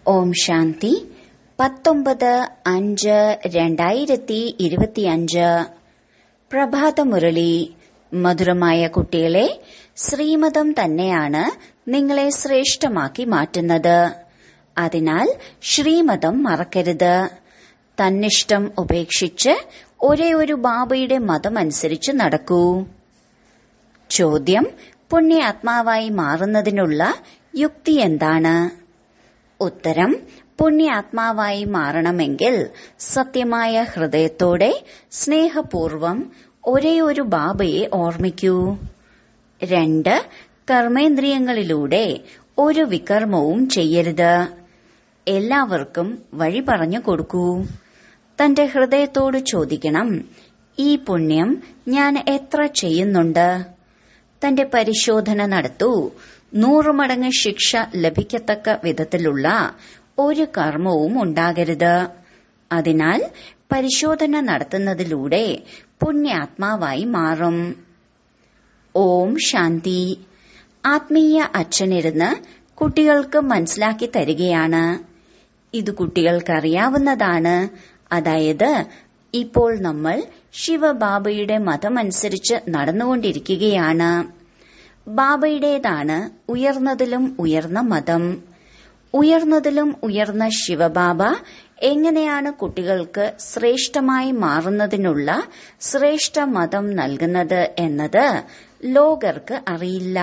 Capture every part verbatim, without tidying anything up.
ഓം ശാന്തി. പത്തൊമ്പത് അഞ്ച് രണ്ടായിരത്തി ഇരുപത്തിയഞ്ച് പ്രഭാതമുരളി. മധുരമായ കുട്ടികളെ, ശ്രീമതം തന്നെയാണ് നിങ്ങളെ ശ്രേഷ്ഠമാക്കി മാറ്റുന്നത്. അതിനാൽ ശ്രീമതം മറക്കരുത്. തന്നിഷ്ടം ഉപേക്ഷിച്ച് ഒരേ ഒരു ബാബയുടെ മതമനുസരിച്ച് നടക്കൂ. ചോദ്യം: പുണ്യാത്മാവായി മാറുന്നതിനുള്ള യുക്തി എന്താണ്? ഉത്തരം: പുണ്യാത്മാവായി മാറണമെങ്കിൽ സത്യമായ ഹൃദയത്തോടെ സ്നേഹപൂർവം ഒരേ ഒരു ബാബയെ ഓർമ്മിക്കൂ. രണ്ട്, കർമ്മേന്ദ്രിയങ്ങളിലൂടെ ഒരു വികർമ്മവും ചെയ്യരുത്. എല്ലാവർക്കും വഴി പറഞ്ഞു കൊടുക്കൂ. തന്റെ ഹൃദയത്തോട് ചോദിക്കണം, ഈ പുണ്യം ഞാൻ എത്ര ചെയ്യുന്നുണ്ട്? തന്റെ പരിശോധന നടത്തൂ. നൂറു മടങ്ങ് ശിക്ഷ ലഭിക്കത്തക്ക വിധത്തിലുള്ള ഒരു കർമ്മവും ഉണ്ടാകരുത്. അതിനാൽ പരിശോധന നടത്തുന്നതിലൂടെ പുണ്യാത്മാവായി മാറും. ഓം ശാന്തി. ആത്മീയ അച്ഛനിരുന്ന് കുട്ടികൾക്ക് മനസ്സിലാക്കി തരികയാണ്. ഇത് കുട്ടികൾക്കറിയാവുന്നതാണ്. അതായത് ഇപ്പോൾ നമ്മൾ ശിവബാബയുടെ മതമനുസരിച്ച് നടന്നുകൊണ്ടിരിക്കുകയാണ്. ബാബയുടേതാണ് ഉയർന്നതിലും ഉയർന്ന മതം. ഉയർന്നതിലും ഉയർന്ന ശിവബാബ എങ്ങനെയാണ് കുട്ടികൾക്ക് ശ്രേഷ്ഠമായി മാറുന്നതിനുള്ള ശ്രേഷ്ഠ മതം നൽകുന്നത് എന്നത് ലോകർക്ക് അറിയില്ല.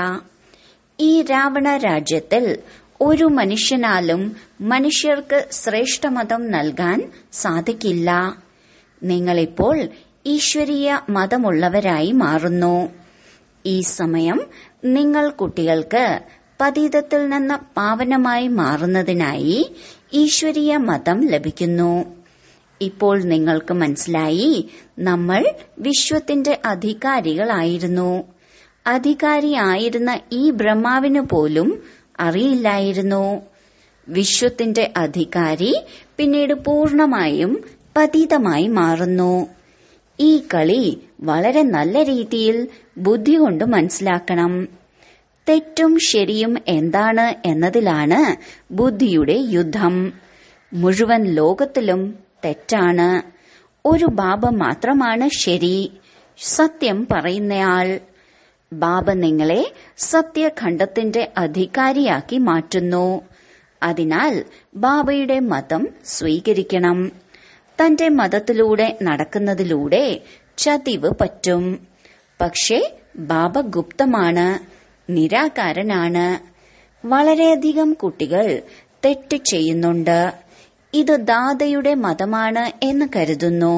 ഈ രാവണ രാജ്യത്തിൽ ഒരു മനുഷ്യനാലും മനുഷ്യർക്ക് ശ്രേഷ്ഠമതം നൽകാൻ സാധിക്കില്ല. നിങ്ങളിപ്പോൾ ഈശ്വരീയ മതമുള്ളവരായി മാറുന്നു. ഈ സമയം നിങ്ങൾ കുട്ടികൾക്ക് പതീതത്തിൽ നിന്ന് പാവനമായി മാറുന്നതിനായി ഈശ്വരീയ മതം ലഭിക്കുന്നു. ഇപ്പോൾ നിങ്ങൾക്ക് മനസ്സിലായി, നമ്മൾ വിശ്വത്തിന്റെ അധികാരികളായിരുന്നു. അധികാരിയായിരുന്ന ഈ ബ്രഹ്മാവിന് പോലും അറിയില്ലായിരുന്നു. വിശ്വത്തിന്റെ അധികാരി പിന്നീട് പൂർണമായും പതീതമായി മാറുന്നു. ഈ കളി വളരെ നല്ല രീതിയിൽ ബുദ്ധി കൊണ്ട് മനസ്സിലാക്കണം. തെറ്റും ശരിയും എന്താണ് എന്നതിലാണ് ബുദ്ധിയുടെ യുദ്ധം. മുഴുവൻ ലോകത്തിലും തെറ്റാണ്. ഒരു ബാബ മാത്രമാണ് ശരി, സത്യം പറയുന്നയാൾ. ബാബ നിങ്ങളെ സത്യഖണ്ഡത്തിന്റെ അധികാരിയാക്കി മാറ്റുന്നു. അതിനാൽ ബാബയുടെ മതം സ്വീകരിക്കണം. തന്റെ മതത്തിലൂടെ നടക്കുന്നതിലൂടെ ചതിവ് പറ്റും. പക്ഷേ ബാബ ഗുപ്തമാണ്, നിരാകാരനാണ്. വളരെയധികം കുട്ടികൾ തെറ്റ് ചെയ്യുന്നുണ്ട്. ഇത് ദാതയുടെ മതമാണ് എന്ന് കരുതുന്നു.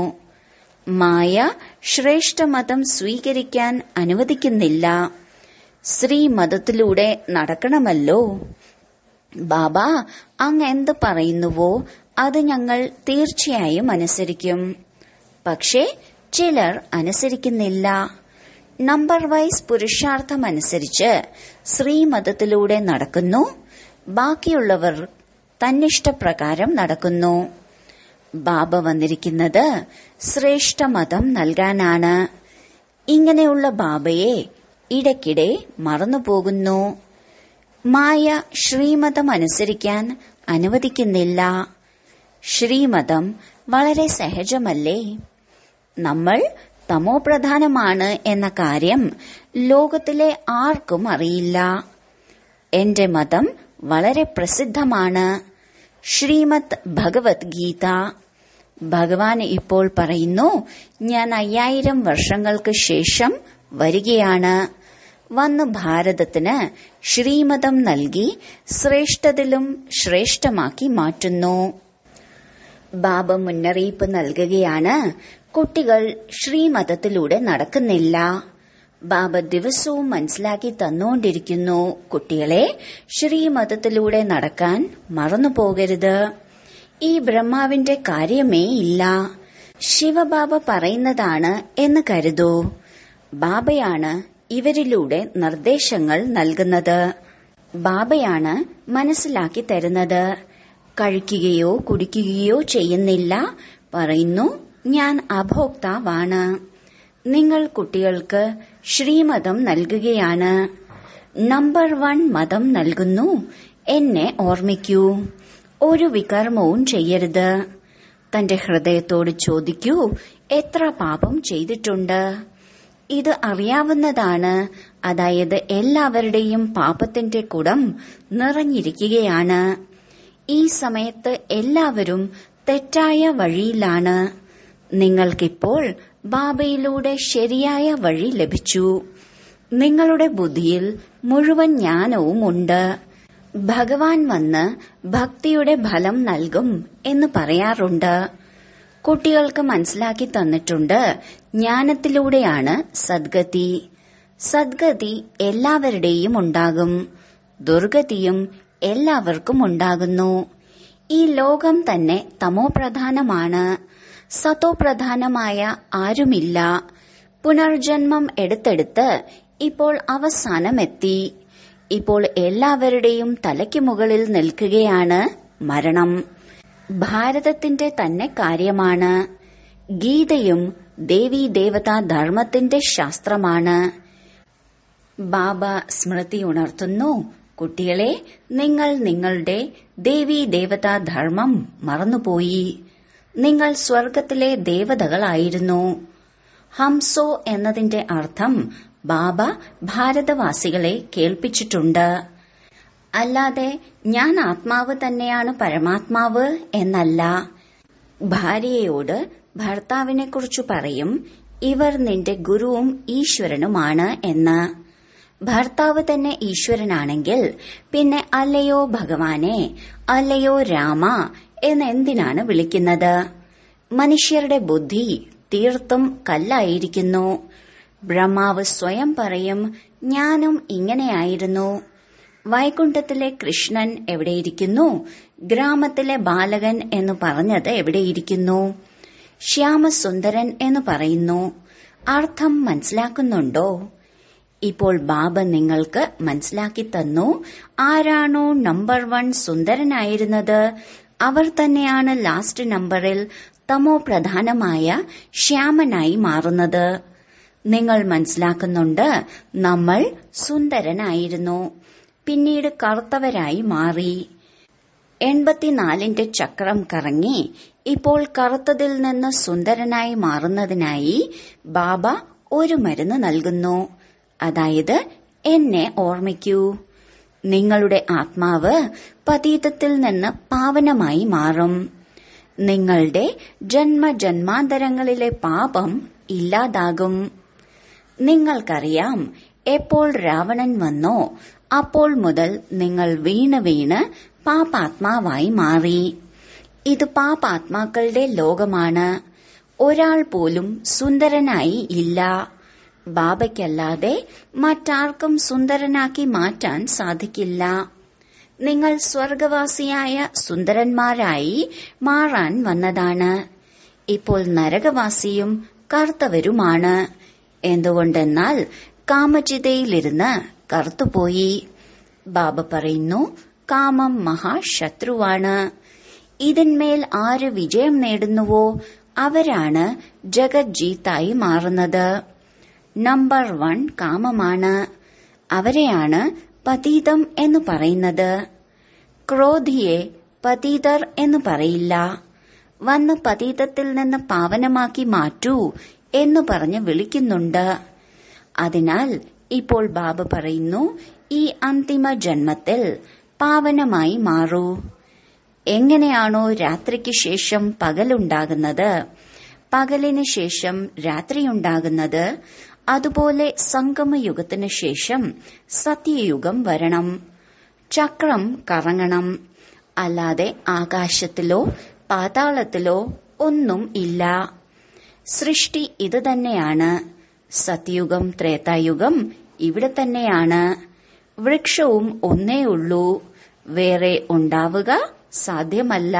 മായ ശ്രേഷ്ഠമതം സ്വീകരിക്കാൻ അനുവദിക്കുന്നില്ല. ശ്രീമതത്തിലൂടെ നടക്കണമല്ലോ. ബാബ അങ്ങ് എന്ത് പറയുന്നുവോ അത് ഞങ്ങൾ തീർച്ചയായും അനുസരിക്കും. പക്ഷേ ചിലർ അനുസരിക്കുന്നില്ല. നമ്പർ വൈസ് പുരുഷാർത്ഥമനുസരിച്ച് ശ്രീമതത്തിലൂടെ നടക്കുന്നു. ബാക്കിയുള്ളവർ തന്നിഷ്ടപ്രകാരം നടക്കുന്നു. ബാബ വന്നിരിക്കുന്നത് ശ്രേഷ്ഠമതം നൽകാനാണ്. ഇങ്ങനെയുള്ള ബാബയെ ഇടയ്ക്കിടെ മറന്നുപോകുന്നു. മായ ശ്രീമതം അനുസരിക്കാൻ അനുവദിക്കുന്നില്ല. ശ്രീമതം വളരെ സഹജമല്ലേ? നമ്മൾ തമോപ്രധാനമാണ് എന്ന കാര്യം ലോകത്തിലെ ആർക്കും അറിയില്ല. എന്റെ മതം വളരെ പ്രസിദ്ധമാണ്. ശ്രീമദ് ഭഗവത്ഗീത. ഭഗവാൻ ഇപ്പോൾ പറയുന്നു, ഞാൻ അയ്യായിരം വർഷങ്ങൾക്ക് ശേഷം വരികയാണ്. വന്ന് ഭാരതത്തിന് ശ്രീമതം നൽകി ശ്രേഷ്ഠതിലും ശ്രേഷ്ഠമാക്കി മാറ്റുന്നു. ബാബ മുന്നറിയിപ്പ് നൽകുകയാണ്, കുട്ടികൾ ശ്രീമതത്തിലൂടെ നടക്കുന്നില്ല. ബാബ ദിവസവും മനസ്സിലാക്കി തന്നുകൊണ്ടിരിക്കുന്നു, കുട്ടികളെ ശ്രീമതത്തിലൂടെ നടക്കാൻ മറന്നുപോകരുത്. ഈ ബ്രഹ്മാവിന്റെ കാര്യമേ ഇല്ല. ശിവബാബ പറയുന്നതാണ് എന്ന് കരുതൂ. ബാബയാണ് ഇവരിലൂടെ നിർദ്ദേശങ്ങൾ നൽകുന്നത്. ബാബയാണ് മനസ്സിലാക്കി തരുന്നത്. കഴിക്കുകയോ കുടിക്കുകയോ ചെയ്യുന്നില്ല. പറയുന്നു, ഞാൻ അഭോക്താവാണ്. നിങ്ങൾ കുട്ടികൾക്ക് ശ്രീമതം നൽകുകയാണ്. നമ്പർ വൺ മതം നൽകുന്നു. എന്നെ ഓർമ്മിക്കൂ. ഒരു വികർമ്മവും ചെയ്യരുത്. തന്റെ ഹൃദയത്തോട് ചോദിക്കൂ, എത്ര പാപം ചെയ്തിട്ടുണ്ട്. ഇത് അറിയാവുന്നതാണ്. അതായത് എല്ലാവരുടെയും പാപത്തിന്റെ കുടം നിറഞ്ഞിരിക്കുകയാണ്. ഈ സമയത്ത് എല്ലാവരും തെറ്റായ വഴിയിലാണ്. നിങ്ങൾക്കിപ്പോൾ ബാബയിലൂടെ ശരിയായ വഴി ലഭിച്ചു. നിങ്ങളുടെ ബുദ്ധിയിൽ മുഴുവൻ ജ്ഞാനവും ഉണ്ട്. ഭഗവാൻ വന്ന് ഭക്തിയുടെ ഫലം നൽകും എന്ന് പറയാറുണ്ട്. കുട്ടികൾക്ക് മനസ്സിലാക്കി തന്നിട്ടുണ്ട്, ജ്ഞാനത്തിലൂടെയാണ് സദ്ഗതി. സദ്ഗതി എല്ലാവരുടെയും ഉണ്ടാകും, ദുർഗതിയും എല്ലാവർക്കും ഉണ്ടാകുന്നു. ഈ ലോകം തന്നെ തമോപ്രധാനമാണ്. സതോപ്രധാനമായ ആരുമില്ല. പുനർജന്മം എടുത്തെടുത്ത് ഇപ്പോൾ അവസാനമെത്തി. ഇപ്പോൾ എല്ലാവരുടെയും തലയ്ക്ക് മുകളിൽ നിൽക്കുകയാണ് മരണം. ഭാരതത്തിന്റെ തന്നെ കാര്യമാണ്. ഗീതയും ദേവീ ദേവതാ ധർമ്മത്തിന്റെ ശാസ്ത്രമാണ്. ബാബ സ്മൃതി ഉണർത്തുന്നു, കുട്ടികളെ, നിങ്ങൾ നിങ്ങളുടെ ദേവീ ദേവതാ ധർമ്മം മറന്നുപോയി. നിങ്ങൾ സ്വർഗത്തിലെ ദേവതകളായിരുന്നു. ഹംസോ എന്നതിന്റെ അർത്ഥം ബാബ ഭാരതവാസികളെ കേൾപ്പിച്ചിട്ടുണ്ട്. അല്ലാതെ ഞാൻ ആത്മാവ് തന്നെയാണ് പരമാത്മാവ് എന്നല്ല. ഭാര്യയോട് ഭർത്താവിനെ കുറിച്ച് പറയും, ഇവർ നിന്റെ ഗുരുവും ഈശ്വരനുമാണ് എന്ന്. ഭർത്താവ് തന്നെ ഈശ്വരനാണെങ്കിൽ പിന്നെ അല്ലയോ ഭഗവാനെ, അല്ലയോ രാമ എന്നെന്തിനാണ് വിളിക്കുന്നത്? മനുഷ്യരുടെ ബുദ്ധി തീർത്തും കല്ലായിരിക്കുന്നു. ബ്രഹ്മാവ് സ്വയം പറയും, ഞാനും ഇങ്ങനെയായിരുന്നു. വൈകുണ്ഠത്തിലെ കൃഷ്ണൻ എവിടെയിരിക്കുന്നു? ഗ്രാമത്തിലെ ബാലകൻ എന്ന് പറഞ്ഞത് എവിടെയിരിക്കുന്നു? ശ്യാമസുന്ദരൻ എന്ന് പറയുന്നു. അർത്ഥം മനസ്സിലാക്കുന്നുണ്ടോ? ഇപ്പോൾ ബാബ നിങ്ങൾക്ക് മനസ്സിലാക്കി തന്നു, ആരാണോ നമ്പർ വൺ സുന്ദരനായിരുന്നത് അവർ തന്നെയാണ് ലാസ്റ്റ് നമ്പറിൽ തമോ പ്രധാനമായ ശ്യാമനായി മാറുന്നത്. നിങ്ങൾ മനസ്സിലാക്കുന്നുണ്ട്, നമ്മൾ സുന്ദരനായിരുന്നു, പിന്നീട് കറുത്തവരായി മാറി. എൺപത്തിനാലിന്റെ ചക്രം കറങ്ങി ഇപ്പോൾ കറുത്തതിൽ നിന്ന് സുന്ദരനായി മാറുന്നതിനായി ബാബ ഒരു മരുന്ന് നൽകുന്നു. അതായത് എന്നെ ഓർമ്മിക്കൂ. നിങ്ങളുടെ ആത്മാവ് പതീതത്തിൽ നിന്ന് പാവനമായി മാറും. നിങ്ങളുടെ ജന്മജന്മാന്തരങ്ങളിലെ പാപം ഇല്ലാതാകും. നിങ്ങൾക്കറിയാം, എപ്പോൾ രാവണൻ വന്നോ അപ്പോൾ മുതൽ നിങ്ങൾ വീണ് വീണ് പാപാത്മാവായി മാറി. ഇത് പാപാത്മാക്കളുടെ ലോകമാണ്. ഒരാൾ പോലും സുന്ദരനായി ഇല്ല. ബാബയ്ക്കല്ലാതെ മറ്റാർക്കും സുന്ദരനാക്കി മാറ്റാൻ സാധിക്കില്ല. നിങ്ങൾ സ്വർഗവാസിയായ സുന്ദരന്മാരായി മാറാൻ വന്നതാണ്. ഇപ്പോൾ നരകവാസിയും കറുത്തവരുമാണ്. എന്തുകൊണ്ടെന്നാൽ കാമചിതയിലിരുന്ന് കറുത്തുപോയി. ബാബ പറയുന്നു, കാമം മഹാശത്രുവാണ്. ഇതിന്മേൽ ആര് വിജയം നേടുന്നുവോ അവരാണ് ജഗജ്ജീത്തായി മാറുന്നത്. നമ്പർ വൺ കാമമാണ്. അവരെയാണ് പതീതം എന്ന് പറയുന്നത്. ക്രോധിയെ പതീതർ എന്ന് പറയില്ല. വന്ന് പതീതത്തിൽ നിന്ന് പാവനമാക്കി മാറ്റൂ എന്ന് പറഞ്ഞ് വിളിക്കുന്നുണ്ട്. അതിനാൽ ഇപ്പോൾ ബാബ പറയുന്നു, ഈ അന്തിമ ജന്മത്തിൽ പാവനമായി മാറൂ. എങ്ങനെയാണോ രാത്രിക്ക് ശേഷം പകലുണ്ടാകുന്നത്, പകലിന് ശേഷം രാത്രിയുണ്ടാകുന്നത്, അതുപോലെ സംഗമയുഗത്തിനു ശേഷം സത്യയുഗം വരണം. ചക്രം കറങ്ങണം. അല്ലാതെ ആകാശത്തിലോ പാതാളത്തിലോ ഒന്നും ഇല്ല. സൃഷ്ടി ഇത് തന്നെയാണ്. സത്യയുഗം ത്രേതായുഗം ഇവിടെ തന്നെയാണ്. വൃക്ഷവും ഒന്നേ ഉള്ളൂ, വേറെ ഉണ്ടാവുക സാധ്യമല്ല.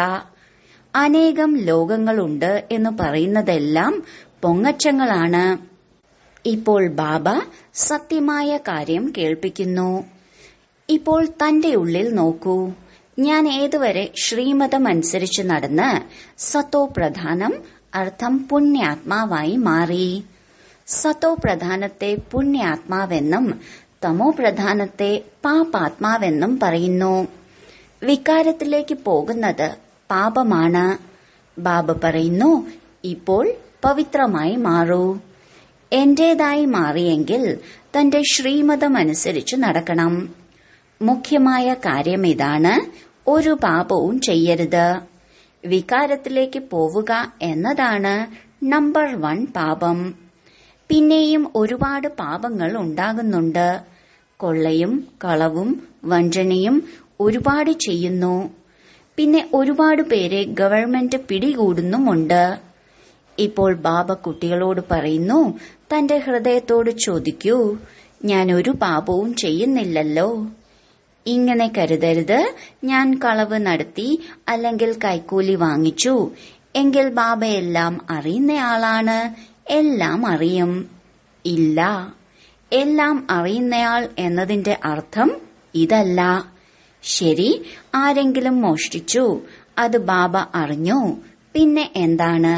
അനേകം ലോകങ്ങളുണ്ട് എന്ന് പറയുന്നതെല്ലാം പൊങ്ങച്ചങ്ങളാണ്. ഇപ്പോൾ ബാബ സത്യമായ കാര്യം കേൾപ്പിക്കുന്നു. ഇപ്പോൾ തന്റെ ഉള്ളിൽ നോക്കൂ. ഞാൻ ഏതുവരെ ശ്രീമതം അനുസരിച്ച് നടന്ന് സത്തോ പ്രധാനം അർത്ഥം പുണ്യാത്മാവായി മാറി. സത്തോ പ്രധാനത്തെ പുണ്യാത്മാവെന്നും തമോ പ്രധാനത്തെ പാപാത്മാവെന്നും പറയുന്നു. വികാരത്തിലേക്ക് പോകുന്നത് പാപമാണ്. ബാബ പറയുന്നു, ഇപ്പോൾ പവിത്രമായി മാറൂ. എന്റേതായി മാറിയെങ്കിൽ തന്റെ ശ്രീമതമനുസരിച്ച് നടക്കണം. മുഖ്യമായ കാര്യം ഇതാണ്, ഒരു പാപവും ചെയ്യരുത്. വികാരത്തിലേക്ക് പോവുക എന്നതാണ് നമ്പർ വൺ പാപം. പിന്നെയും ഒരുപാട് പാപങ്ങൾ ഉണ്ടാകുന്നുണ്ട്. കൊള്ളയും കളവും വഞ്ചനയും ഒരുപാട് ചെയ്യുന്നു. പിന്നെ ഒരുപാട് പേരെ ഗവൺമെന്റ് പിടികൂടുന്നുമുണ്ട്. ഇപ്പോൾ ബാബ കുട്ടികളോട് പറയുന്നു, തന്റെ ഹൃദയത്തോട് ചോദിക്കൂ, ഞാൻ ഒരു പാപവും ചെയ്യുന്നില്ലല്ലോ. ഇങ്ങനെ കരുതരുത്, ഞാൻ കളവ് നടത്തി അല്ലെങ്കിൽ കൈക്കൂലി വാങ്ങിച്ചു എങ്കിൽ ബാബയെല്ലാം അറിയുന്നയാളാണ്, എല്ലാം അറിയും. ഇല്ല, എല്ലാം അറിയുന്നയാൾ എന്നതിന്റെ അർത്ഥം ഇതല്ല. ശരി, ആരെങ്കിലും മോഷ്ടിച്ചു, അത് ബാബ അറിഞ്ഞു, പിന്നെ എന്താണ്?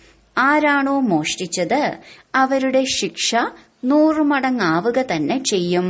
ആരാണോ മോഷ്ടിച്ചത് അവരുടെ ശിക്ഷ നൂറുമടങ്ങാവുക തന്നെ ചെയ്യും.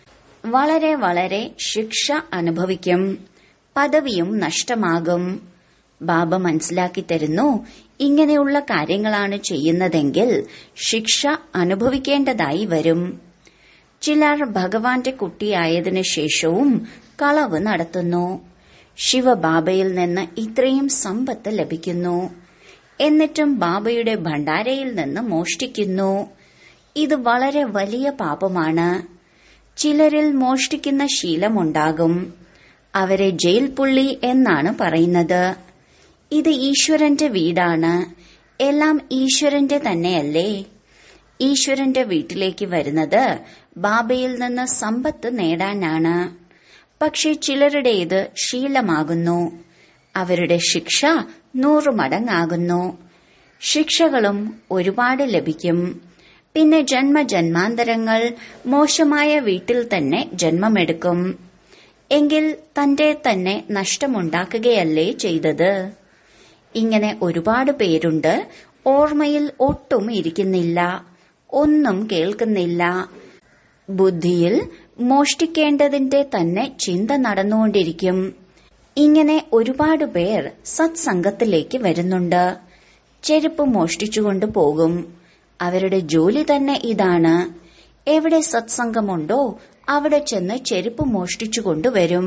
വളരെ വളരെ ശിക്ഷ അനുഭവിക്കും. പദവിയും നഷ്ടമാകും. ബാബ മനസ്സിലാക്കി തരുന്നു, ഇങ്ങനെയുള്ള കാര്യങ്ങളാണ് ചെയ്യുന്നതെങ്കിൽ ശിക്ഷ അനുഭവിക്കേണ്ടതായി വരും. ചിലർ ഭഗവാന്റെ കുട്ടിയായതിനു ശേഷവും കളവ് നടത്തുന്നു. ശിവബാബയിൽ നിന്ന് ഇത്രയും സമ്പത്ത് ലഭിക്കുന്നു, എന്നിട്ടും ബാബയുടെ ഭണ്ഡാരയിൽ നിന്ന് മോഷ്ടിക്കുന്നു. ഇത് വളരെ വലിയ പാപമാണ്. ചിലരിൽ മോഷ്ടിക്കുന്ന ശീലമുണ്ടാകും. അവരെ ജയിൽ പുള്ളി എന്നാണ് പറയുന്നത്. ഇത് ഈശ്വരന്റെ വീടാണ്. എല്ലാം ഈശ്വരന്റെ തന്നെയല്ലേ. ഈശ്വരന്റെ വീട്ടിലേക്ക് വരുന്നത് ബാബയിൽ നിന്ന് സമ്പത്ത് നേടാനാണ്. പക്ഷെ ചിലരുടേത് ശീലമാകുന്നു. അവരുടെ ശിക്ഷ നൂറു മടങ്ങാകുന്നു. ശിക്ഷകളും ഒരുപാട് ലഭിക്കും. പിന്നെ ജന്മജന്മാന്തരങ്ങൾ മോശമായ വീട്ടിൽ തന്നെ ജന്മമെടുക്കും. എങ്കിൽ തന്റെ തന്നെ നഷ്ടമുണ്ടാക്കുകയല്ലേ ചെയ്തത്. ഇങ്ങനെ ഒരുപാട് പേരുണ്ട്. ഓർമ്മയിൽ ഒട്ടും ഇരിക്കുന്നില്ല, ഒന്നും കേൾക്കുന്നില്ല. ബുദ്ധിയിൽ മോഷ്ടിക്കേണ്ടതിന്റെ തന്നെ ചിന്ത നടന്നുകൊണ്ടിരിക്കും. ഇങ്ങനെ ഒരുപാട് പേർ സത്സംഗത്തിലേക്ക് വരുന്നുണ്ട്. ചെരുപ്പ് മോഷ്ടിച്ചുകൊണ്ട് പോകും. അവരുടെ ജോലി തന്നെ ഇതാണ്. എവിടെ സത്സംഗമുണ്ടോ അവിടെ ചെന്ന് ചെരുപ്പ് മോഷ്ടിച്ചുകൊണ്ടുവരും.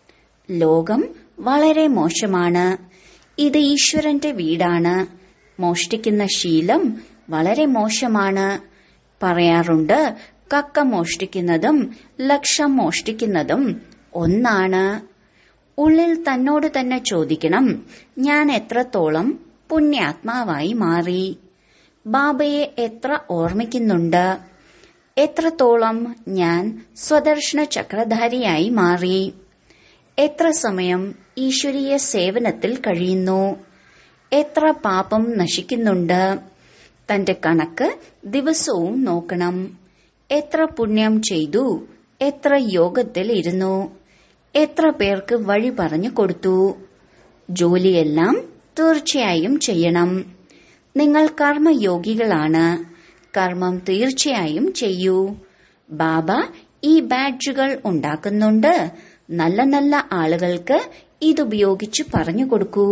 ലോകം വളരെ മോശമാണ്. ഇത് ഈശ്വരന്റെ വീടാണ്. മോഷ്ടിക്കുന്ന ശീലം വളരെ മോശമാണ്. പറയാറുണ്ട്, കക്ക മോഷ്ടിക്കുന്നതും ലക്ഷം മോഷ്ടിക്കുന്നതും ഒന്നാണ്. ഉള്ളിൽ തന്നോട് തന്നെ ചോദിക്കണം, ഞാൻ എത്രത്തോളം പുണ്യാത്മാവായി മാറി? ബാബയെ എത്ര ഓർമ്മിക്കുന്നുണ്ട്? എത്രത്തോളം ഞാൻ സ്വദർശന ചക്രധാരിയായി മാറി? എത്ര സമയം ഈശ്വരീയ സേവനത്തിൽ കഴിയുന്നു? എത്ര പാപം നശിക്കുന്നുണ്ട്? തന്റെ കണക്ക് ദിവസവും നോക്കണം. എത്ര പുണ്യം ചെയ്തു? എത്ര യോഗത്തിൽ ഇരുന്നു? എത്ര പേർക്ക് വഴി പറഞ്ഞു കൊടുത്തു? ജോലിയെല്ലാം തീർച്ചയായും ചെയ്യണം. നിങ്ങൾ കർമ്മയോഗികളാണ്. കർമ്മം തീർച്ചയായും ചെയ്യൂ. ബാബ ഈ ബാഡ്ജുകൾ ഉണ്ടാക്കുന്നുണ്ട്. നല്ല നല്ല ആളുകൾക്ക് ഇതുപയോഗിച്ച് പറഞ്ഞു കൊടുക്കൂ.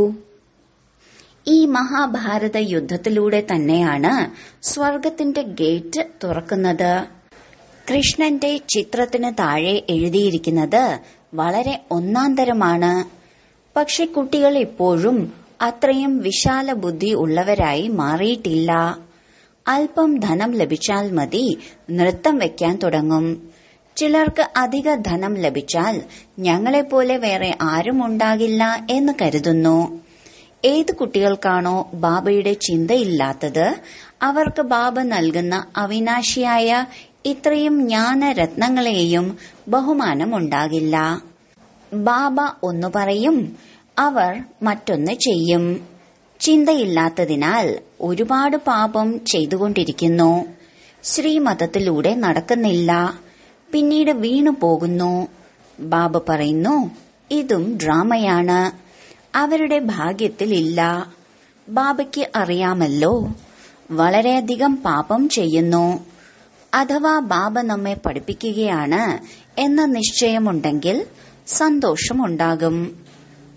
ഈ മഹാഭാരത യുദ്ധത്തിലൂടെ തന്നെയാണ് സ്വർഗത്തിന്റെ ഗേറ്റ് തുറക്കുന്നത്. കൃഷ്ണന്റെ ചിത്രത്തിന് താഴെ എഴുതിയിരിക്കുന്നത് വളരെ ഒന്നാന്തരമാണ്. പക്ഷെ കുട്ടികൾ ഇപ്പോഴും അത്രയും വിശാല ബുദ്ധി ഉള്ളവരായി മാറിയിട്ടില്ല. അല്പം ധനം ലഭിച്ചാൽ മതി, നൃത്തം വെക്കാൻ തുടങ്ങും. ചിലർക്ക് അധിക ധനം ലഭിച്ചാൽ ഞങ്ങളെപ്പോലെ വേറെ ആരും ഉണ്ടാകില്ല എന്ന് കരുതുന്നു. ഏത് കുട്ടികൾക്കാണോ ബാബയുടെ ചിന്തയില്ലാത്തത് അവർക്ക് ബാബ നൽകുന്ന അവിനാശിയായ ഇത്രയും ജ്ഞാനരത്നങ്ങളെയും ബഹുമാനമുണ്ടാകില്ല. ബാബ ഒന്നു പറയും, അവർ മറ്റൊന്ന് ചെയ്യും. ചിന്തയില്ലാത്തതിനാൽ ഒരുപാട് പാപം ചെയ്തുകൊണ്ടിരിക്കുന്നു. ശ്രീമതത്തിലൂടെ നടക്കുന്നില്ല. പിന്നീട് വീണു പോകുന്നു. ബാബ പറയുന്നു, ഇതും ഡ്രാമയാണ്. അവരുടെ ഭാഗ്യത്തിലില്ല. ബാബയ്ക്ക് അറിയാമല്ലോ. വളരെയധികം പാപം ചെയ്യുന്നു. അഥവാ ബാബ നമ്മെ പഠിപ്പിക്കുകയാണ് എന്ന നിശ്ചയമുണ്ടെങ്കിൽ സന്തോഷമുണ്ടാകും.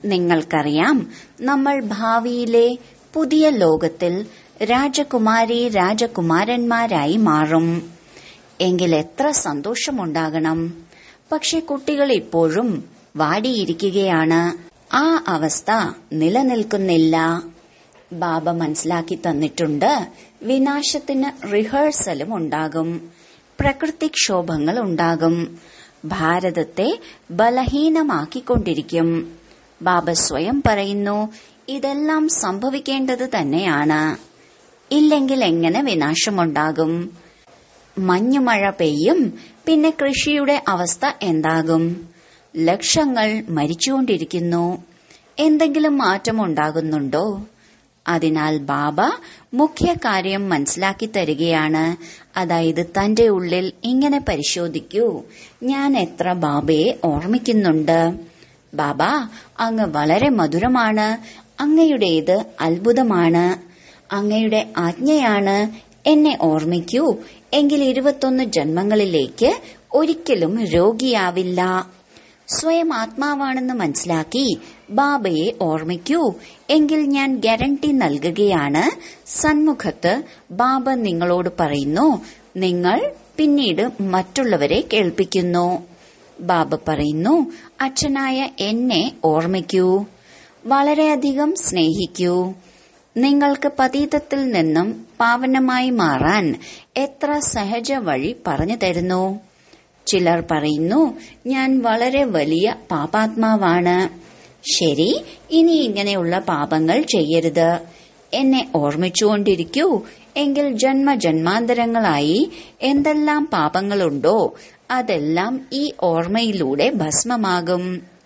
നിങ്ങൾക്കറിയാം, നമ്മൾ ഭാവിയിലെ പുതിയ ലോകത്തിൽ രാജകുമാരി രാജകുമാരന്മാരായി മാറും. എങ്കിൽ എത്ര സന്തോഷമുണ്ടാകണം. പക്ഷെ കുട്ടികൾ ഇപ്പോഴും വാടിയിരിക്കുകയാണ്. ആ അവസ്ഥ നിലനിൽക്കുന്നില്ല. ബാബ മനസ്സിലാക്കി തന്നിട്ടുണ്ട്, വിനാശത്തിന് റിഹേഴ്സലും ഉണ്ടാകും, പ്രകൃതിക്ഷോഭങ്ങൾ ഉണ്ടാകും, ഭാരതത്തെ ബലഹീനമാക്കിക്കൊണ്ടിരിക്കും. ബാബ സ്വയം പറയുന്നു, ഇതെല്ലാം സംഭവിക്കേണ്ടത് തന്നെയാണ്. ഇല്ലെങ്കിൽ എങ്ങനെ വിനാശമുണ്ടാകും? മഞ്ഞുമഴ പെയ്യും, പിന്നെ കൃഷിയുടെ അവസ്ഥ എന്താകും? ലക്ഷങ്ങൾ മരിച്ചുകൊണ്ടിരിക്കുന്നു. എന്തെങ്കിലും മാറ്റമുണ്ടാകുന്നുണ്ടോ? അതിനാൽ ബാബ മുഖ്യ കാര്യം മനസ്സിലാക്കി തരികയാണ്. അതായത് തന്റെ ഉള്ളിൽ ഇങ്ങനെ പരിശോധിക്കൂ, ഞാൻ എത്ര ബാബയെ ഓർമ്മിക്കുന്നുണ്ട്. ബാബ, അങ്ങ് വളരെ മധുരമാണ്, അങ്ങയുടേത് അത്ഭുതമാണ്, അങ്ങയുടെ ആജ്ഞയാണ്, എന്നെ ഓർമ്മിക്കൂ. എങ്കിൽ ഇരുപത്തൊന്ന് ജന്മങ്ങളിലേക്ക് ഒരിക്കലും രോഗിയാവില്ല. സ്വയം ആത്മാവാണെന്ന് മനസ്സിലാക്കി ബാബയെ ഓർമ്മിക്കൂ. എങ്കിൽ ഞാൻ ഗ്യാരണ്ടി നൽകുകയാണ്, സന്മുഖത്ത് ബാബ നിങ്ങളോട് പറയുന്നു, നിങ്ങൾ പിന്നീട് മറ്റുള്ളവരെ കേൾപ്പിക്കുന്നു. ബാബ പറയുന്നു, അച്ഛനായ എന്നെ ഓർമ്മിക്കൂ, വളരെയധികം സ്നേഹിക്കൂ. നിങ്ങൾക്ക് പതീതത്തിൽ നിന്നും പാവനമായി മാറാൻ എത്ര സഹജ വഴി പറഞ്ഞു തരുന്നു. ചിലർ പറയുന്നു, ഞാൻ വളരെ വലിയ പാപാത്മാവാണ്. ശരി, ഇനി ഇങ്ങനെയുള്ള പാപങ്ങൾ ചെയ്യരുത്, എന്നെ ഓർമ്മിച്ചുകൊണ്ടിരിക്കൂ. എങ്കിൽ ജന്മജന്മാന്തരങ്ങളായി എന്തെല്ലാം പാപങ്ങളുണ്ടോ അതെല്ലാം ഈ ഓർമ്മയിലൂടെ ഭസ്മമാകും.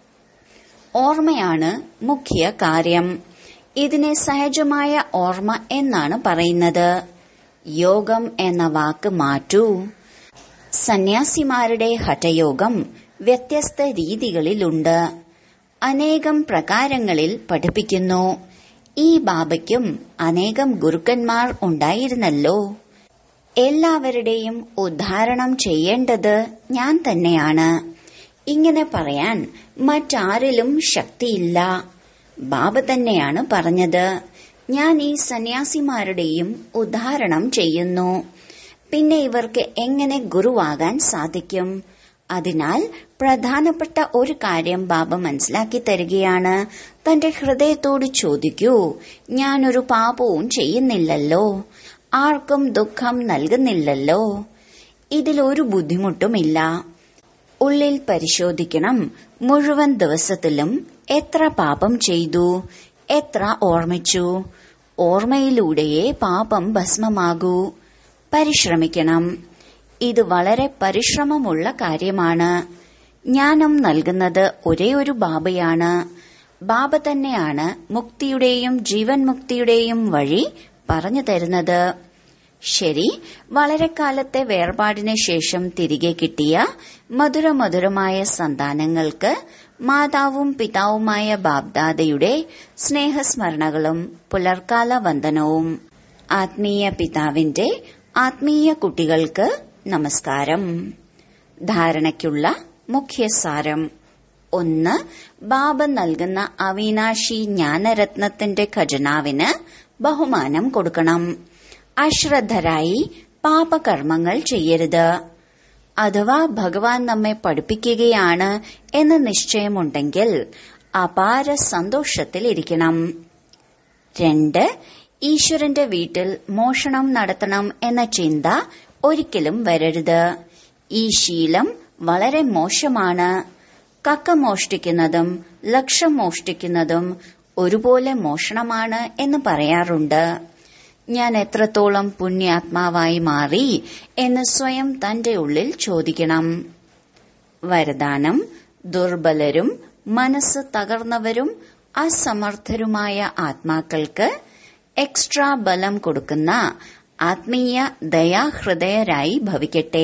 ഓർമ്മയാണ് മുഖ്യ കാര്യം. ഇതിനെ സഹജമായ ഓർമ്മ എന്നാണ് പറയുന്നത്. യോഗം എന്ന വാക്ക് മാറ്റൂ. സന്യാസിമാരുടെ ഹഠയോഗം വ്യത്യസ്ത രീതികളിലുണ്ട്, അനേകം പ്രകാരങ്ങളിൽ പഠിപ്പിക്കുന്നു. ഈ ബാബയ്ക്കും അനേകം ഗുരുക്കന്മാർ ഉണ്ടായിരുന്നല്ലോ. എല്ലാവരുടെയും ഉദ്ധാരണം ചെയ്യേണ്ടത് ഞാൻ തന്നെയാണ്. ഇങ്ങനെ പറയാൻ മറ്റാരിലും ശക്തിയില്ല. ബാബ തന്നെയാണ് പറഞ്ഞത്, ഞാൻ ഈ സന്യാസിമാരുടെയും ഉദ്ധാരണം ചെയ്യുന്നു. പിന്നെ ഇവർക്ക് എങ്ങനെ ഗുരുവാകാൻ സാധിക്കും? അതിനാൽ പ്രധാനപ്പെട്ട ഒരു കാര്യം ബാബ മനസ്സിലാക്കി തരികയാണ്. തന്റെ ഹൃദയത്തോട് ചോദിക്കൂ, ഞാനൊരു പാപവും ചെയ്യുന്നില്ലല്ലോ, ആർക്കും ദുഃഖം നൽകുന്നില്ലല്ലോ, ഇതിലൊരു ബുദ്ധിമുട്ടുമില്ല. ഉള്ളിൽ പരിശോധിക്കണം, മുഴുവൻ ദിവസത്തിലും എത്ര പാപം ചെയ്തു, എത്ര ഓർമ്മിച്ചു. ഓർമ്മയിലൂടെയേ പാപം ഭസ്മമാകൂ. പരിശ്രമിക്കണം. ഇത് വളരെ പരിശ്രമമുള്ള കാര്യമാണ്. ജ്ഞാനം നൽകുന്നത് ഒരേ ഒരു ബാബയാണ്. ബാബ തന്നെയാണ് മുക്തിയുടെയും ജീവൻ മുക്തിയുടെയും വഴി പറഞ്ഞു തരുന്നത്. ശരി, വളരെ കാലത്തെ വേർപാടിന് ശേഷം തിരികെ കിട്ടിയ മധുരമധുരമായ സന്താനങ്ങൾക്ക് മാതാവും പിതാവുമായ ബാബ്ദാദയുടെ സ്നേഹസ്മരണകളും പുലർക്കാല വന്ദനവും. ആത്മീയ പിതാവിന്റെ ആത്മീയ കുട്ടികൾക്ക് നമസ്കാരം. ധാരണയ്ക്കുള്ള മുഖ്യസാരം: ഒന്ന്, ബാബ നൽകുന്ന അവിനാശി ജ്ഞാനരത്നത്തിന്റെ ഖജനാവിന് ബഹുമാനം കൊടുക്കണം. അശ്രദ്ധരായി പാപകർമ്മങ്ങൾ ചെയ്യരുത്. അഥവാ ഭഗവാൻ നമ്മെ പഠിപ്പിക്കുകയാണ് എന്ന് നിശ്ചയമുണ്ടെങ്കിൽ അപാര സന്തോഷത്തിലിരിക്കണം. രണ്ട്, ഈശ്വരന്റെ വീട്ടിൽ മോഷണം നടത്തണം എന്ന ചിന്ത ഒരിക്കലും വരരുത്. ഈ ശീലം വളരെ മോശമാണ്. കക്ക മോഷ്ടിക്കുന്നതും ലക്ഷം മോഷ്ടിക്കുന്നതും ഒരുപോലെ മോഷണമാണ് എന്ന് പറയാറുണ്ട്. ഞാൻ എത്രത്തോളം പുണ്യാത്മാവായി മാറി എന്ന് സ്വയം തന്റെ ഉള്ളിൽ ചോദിക്കണം. വരദാനം: ദുർബലരും മനസ്സ് തകർന്നവരും അസമർത്ഥരുമായ ആത്മാക്കൾക്ക് എക്സ്ട്രാ ബലം കൊടുക്കുന്ന ആത്മീയ ദയാഹൃദയരായി ഭവിക്കട്ടെ.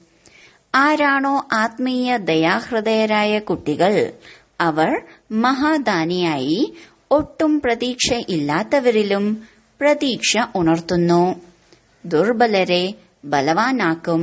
ആരാണോ ആത്മീയ ദയാഹൃദയരായ കുട്ടികൾ, അവർ മഹാദാനിയായി ഒട്ടും പ്രതീക്ഷ ഇല്ലാത്തവരിലും പ്രതീക്ഷ ഉണർത്തുന്നു. ദുർബലരെ ബലവാനാക്കും.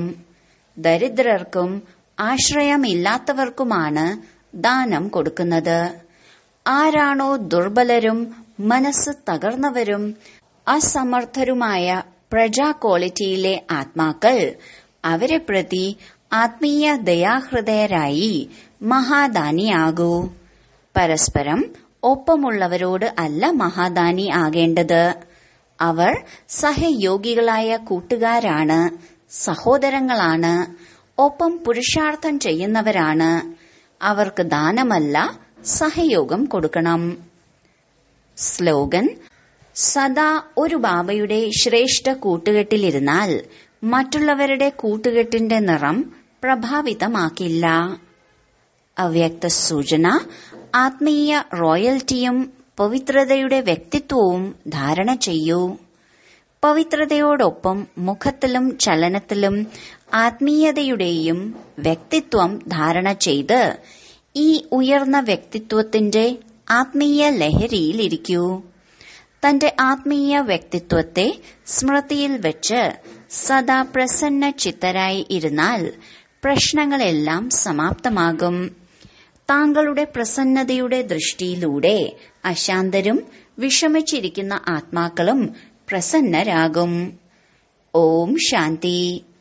ദരിദ്രർക്കും ആശ്രയമില്ലാത്തവർക്കുമാണ് ദാനം കൊടുക്കുന്നത്. ആരാണോ ദുർബലരും മനസ്സ് തകർന്നവരും അസമർത്ഥരുമായ പ്രജാ ക്വാളിറ്റിയിലെ ആത്മാക്കൾ, അവരെ പ്രതി ആത്മീയ ദയാഹൃദയരായി മഹാദാനിയാകൂ. പരസ്പരം ഒപ്പമുള്ളവരോട് അല്ല മഹാദാനി ആകേണ്ടത്. അവർ സഹയോഗികളായ കൂട്ടുകാരാണ്, സഹോദരങ്ങളാണ്, ഒപ്പം പുരുഷാർത്ഥം ചെയ്യുന്നവരാണ്. അവർക്ക് ദാനമല്ല, സഹയോഗം കൊടുക്കണം. സ്ലോഗൻ: സദാ ഒരു ബാബയുടെ ശ്രേഷ്ഠ കൂട്ടുകെട്ടിലിരുന്നാൽ മറ്റുള്ളവരുടെ കൂട്ടുകെട്ടിന്റെ നിറം പ്രഭാവിതമാക്കില്ല. അവ്യക്ത സൂചന: ആത്മീയ റോയൽറ്റിയും പവിത്രതയുടെ വ്യക്തിത്വവും ധാരണ ചെയ്യൂ. പവിത്രതയോടൊപ്പം മുഖത്തിലും ചലനത്തിലും ആത്മീയതയുടെയും വ്യക്തിത്വം ധാരണ ചെയ്ത് ഈ ഉയർന്ന വ്യക്തിത്വത്തിന്റെ ആത്മീയ ലഹരിയിലിരിക്കൂ. തന്റെ ആത്മീയ വ്യക്തിത്വത്തെ സ്മൃതിയിൽ വെച്ച് സദാ പ്രസന്ന ചിത്തരായി ഇരുന്നാൽ പ്രശ്നങ്ങളെല്ലാം സമാപ്തമാകും. താങ്കളുടെ പ്രസന്നതയുടെ ദൃഷ്ടിയിലൂടെ അശാന്തരും വിഷമിച്ചിരിക്കുന്ന ആത്മാക്കളും പ്രസന്നരാകും. ഓം ശാന്തി.